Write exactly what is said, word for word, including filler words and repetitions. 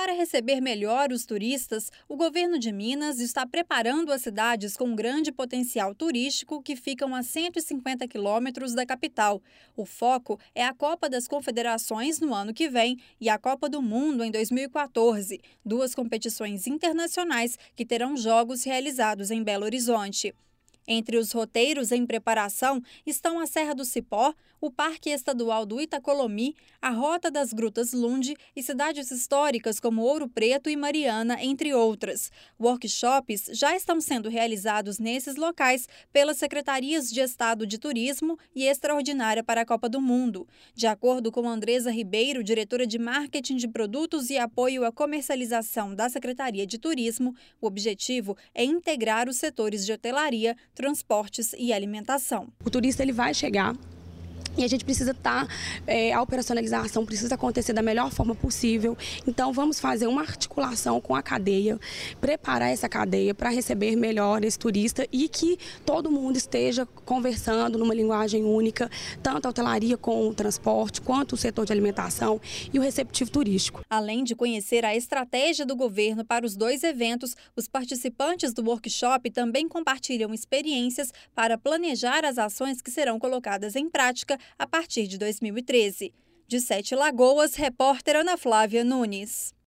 Para receber melhor os turistas, o governo de Minas está preparando as cidades com grande potencial turístico que ficam a cento e cinquenta quilômetros da capital. O foco é a Copa das Confederações no ano que vem e a Copa do Mundo em dois mil e quatorze, duas competições internacionais que terão jogos realizados em Belo Horizonte. Entre os roteiros em preparação estão a Serra do Cipó, o Parque Estadual do Itacolomi, a Rota das Grutas Lund e cidades históricas como Ouro Preto e Mariana, entre outras. Workshops já estão sendo realizados nesses locais pelas Secretarias de Estado de Turismo e Extraordinária para a Copa do Mundo. De acordo com Andresa Ribeiro, diretora de Marketing de Produtos e Apoio à Comercialização da Secretaria de Turismo, o objetivo é integrar os setores de hotelaria, transportes e alimentação. O turista ele vai chegar e a gente precisa estar, é, a operacionalização precisa acontecer da melhor forma possível. Então vamos fazer uma articulação com a cadeia, preparar essa cadeia para receber melhor esse turista e que todo mundo esteja conversando numa linguagem única, tanto a hotelaria com o transporte, quanto o setor de alimentação e o receptivo turístico. Além de conhecer a estratégia do governo para os dois eventos, os participantes do workshop também compartilham experiências para planejar as ações que serão colocadas em prática a partir de dois mil e treze. De Sete Lagoas, repórter Ana Flávia Nunes.